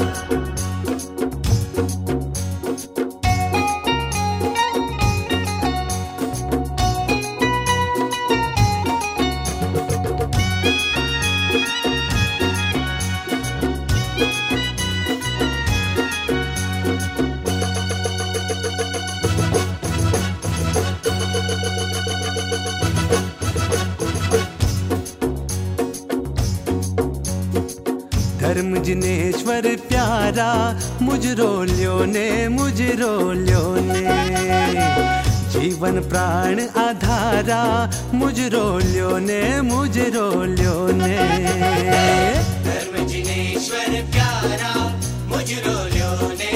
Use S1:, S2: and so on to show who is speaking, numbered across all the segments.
S1: धर्म जिनेश्वर प्यारा मुझ रोलियो ने जीवन प्राण आधारा मुझ रोलियो ने
S2: धर्म जिनेश्वर प्यारा मुझ रोलियो ने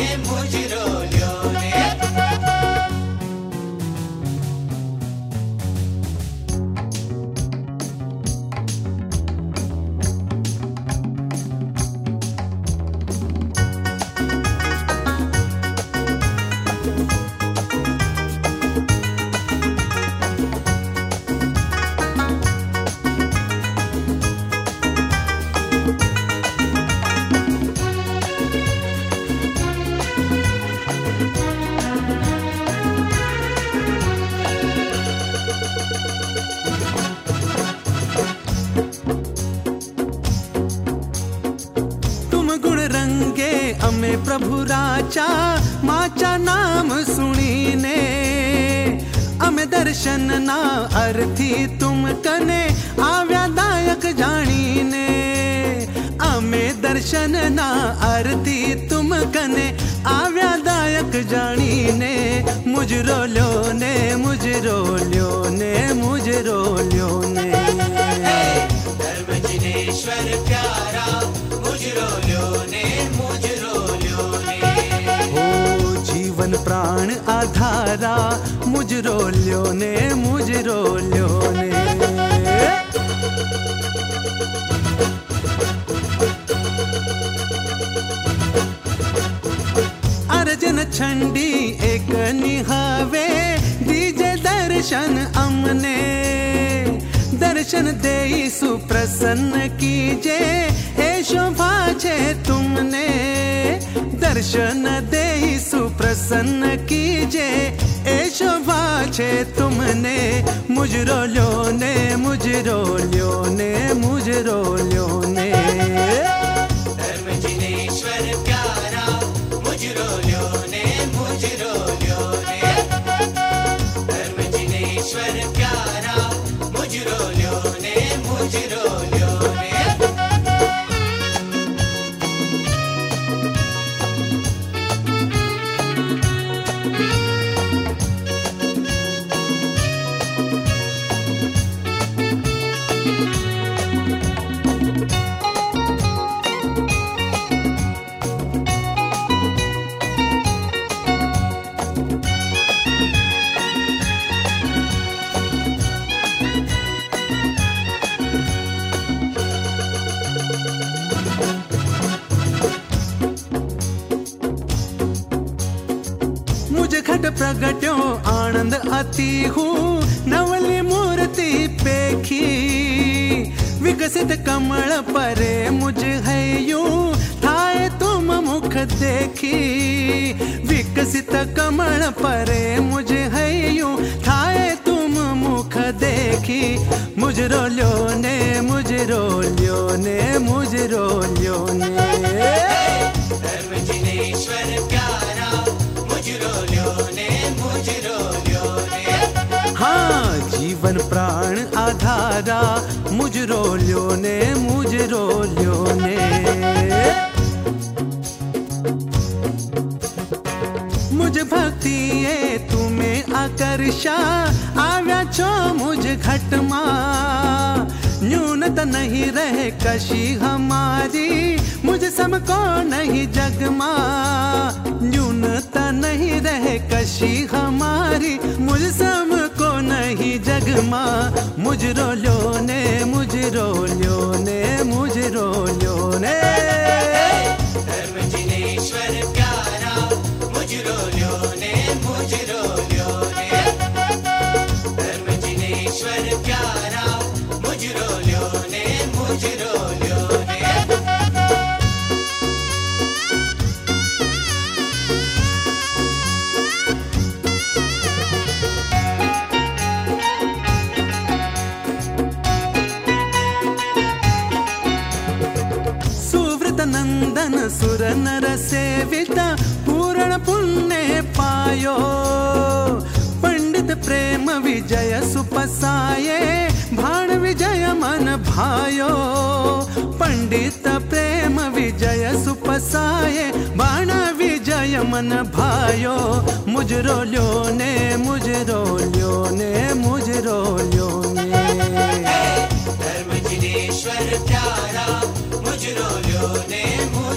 S1: अमे प्रभु राचा माचा नाम सुनी ने अमे दर्शन ना अर्थी तुम कने आव्यादायक जानी ने अमे दर्शन ना अर्थी तुम कने आव्यादायक जानी ने मुझ रोलियो ने
S2: धर्म जिनेश्वर प्यारा मुझ रोलियो ने
S1: जीवन प्राण आधारा मुझ रोलियो ने अर्जन छंडी एक निहावे दीजे दर्शन अमने दर्शन देई सुप्रसन्न कीजे ए शोभा छे तुमने दर्शन देई सुप्रसन्न कीजे ए शोभा छे तुमने मुझ रोलियो ने
S2: धर्म जिनेश्वर प्यारा मुझ रोलियो ने धर्म जिनेश्वर प्यारा मुझ रोलियो ने
S1: घट प्रगट्यो आनंद अति हूँ नवली मूर्ति पेखी विकसित कमल परे मुझ है यूं थाए तुम मुख देखी विकसित कमल परे मुझ है यूं थाए तुम मुख देखी मुझ रोलियो ने
S2: धर्म जिनेश्वर प्यारा मुझ रोलियो ने
S1: हाँ जीवन प्राण आधारा मुझ रोलियो ने मुझ भक्ति ये तुम्हें आकर्षा आव्या छो मुझ घटमा न्यूनता नहीं रहे कशी हमारी मुझ समको नहीं जगमा न्यूनता नहीं रहे कशी हमारी मुझ समको नहीं जगमा मुझ रोलियो ने
S2: धर्म जिनेश्वर प्यारा मुझ रोलियो ने धर्म जिनेश्वर प्यारा मुझ रोलियो ने
S1: नंदन सुर नर सेविता पूर्ण पुण्य पायो। पंडित प्रेम विजय सुपसाये भाण विजय मन भायो। पंडित प्रेम विजय सुपसाये बाण विजय मन भायो। मुजरो ल्योने मुजरो ल्योने मुजरो ल्योने।
S2: धर्म जिनेश्वर प्यारा मुजरो ल्योने